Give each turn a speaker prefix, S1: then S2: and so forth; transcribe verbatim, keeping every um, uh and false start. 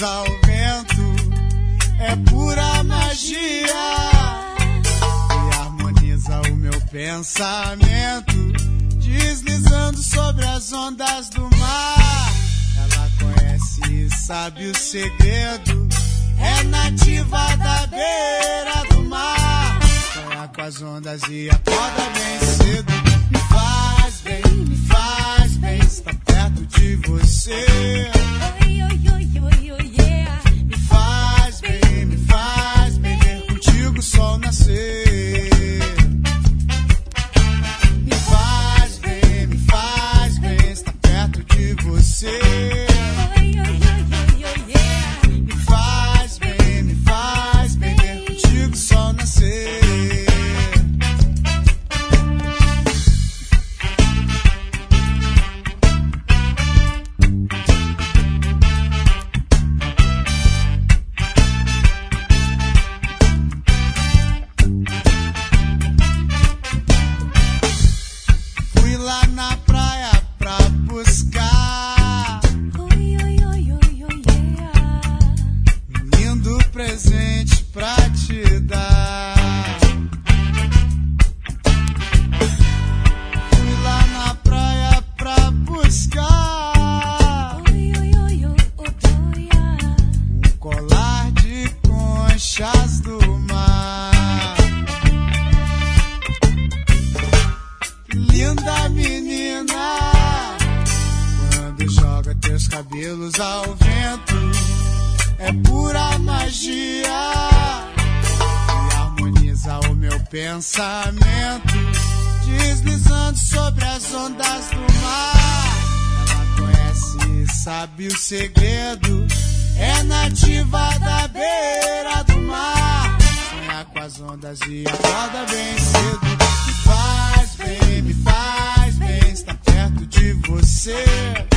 S1: ao vento, é pura magia e harmoniza o meu pensamento, deslizando sobre as ondas do mar. Ela conhece e sabe o segredo, é nativa da beira do mar. Sonha com as ondas e acorda bem cedo. Me faz bem, me faz bem estar perto de você.
S2: Oi, oi, oi, oi, oi, yeah.
S1: Me faz bem, me faz bem ver contigo o sol nascer. Me faz bem, me faz bem estar perto de você.
S2: Oi, oi, oi, oi, oi, yeah.
S1: Me faz bem, me faz bem ver contigo o sol nascer. Fui lá na praia pra buscar
S2: Oi, oi, oi, oi, oi, yeah.
S1: um lindo presente pra te dar. Fui lá na praia pra buscar
S2: Oi, oi, oi, oi, oi, yeah.
S1: um colar de conchas do mar. Linda menina, quando joga teus cabelos ao vento, é pura magia e harmoniza o meu pensamento, deslizando sobre as ondas do mar. Ela conhece e sabe o segredo, é nativa da beira do mar. Sonha com as ondas e acorda bem cedo. Me faz bem, me faz bem estar perto de você.